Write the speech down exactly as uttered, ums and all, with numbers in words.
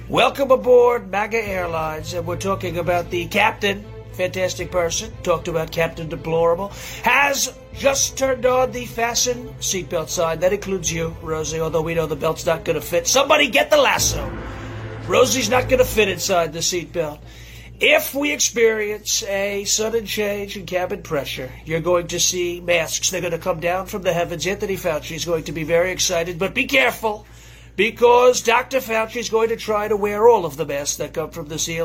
Welcome aboard MAGA Airlines, and we're talking about the captain, fantastic person, talked about Captain Deplorable, has just turned on the fasten seatbelt sign. That includes you, Rosie, although we know the belt's not going to fit. Somebody get the lasso. Rosie's not going to fit inside the seatbelt. If we experience a sudden change in cabin pressure, you're going to see masks. They're going to come down from the heavens. Anthony Fauci is going to be very excited, but be careful, because Doctor Fauci is going to try to wear all of the masks that come from the ceiling.